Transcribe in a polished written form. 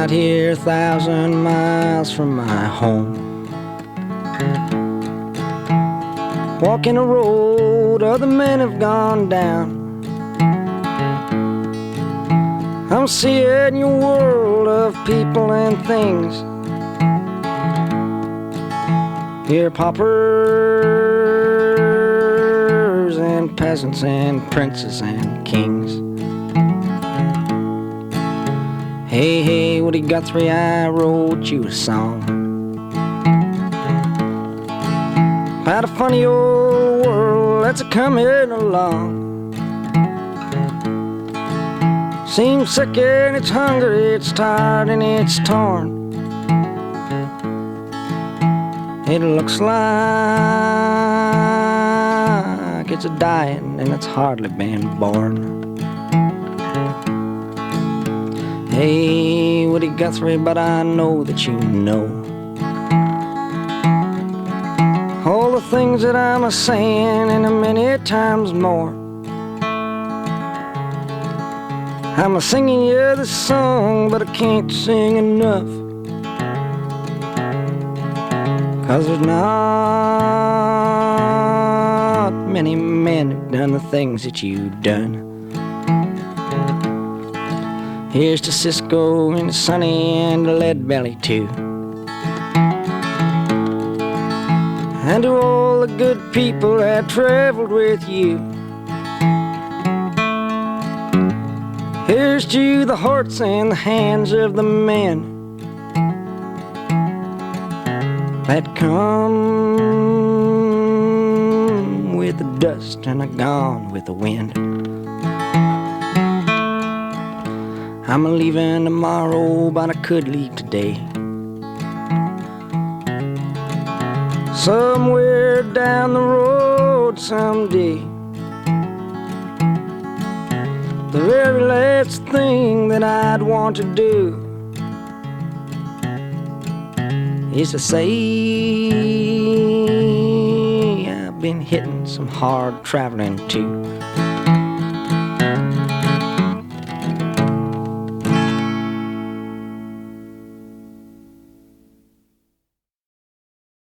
out here 1,000 miles from my home, walking a road other men have gone down. I'm seeing your world of people and things. Here paupers and peasants and princes and kings. Hey, hey, Woody Guthrie, I wrote you a song about a funny old world that's a-coming along. Seems sick and it's hungry, it's tired and it's torn. It looks like it's a-dying and it's hardly been born. Hey, Woody Guthrie, but I know that you know all the things that I'm a-saying and a-many times more. I'm a-singing you this song, but I can't sing enough, 'cause there's not many men who've done the things that you've done. Here's to Cisco and to Sonny and to Lead Belly too, and to all the good people that traveled with you. Here's to the hearts and the hands of the men that come with the dust and are gone with the wind. I'm a-leaving tomorrow, but I could leave today, somewhere down the road someday. The very last thing that I'd want to do is to say I've been hitting some hard traveling too.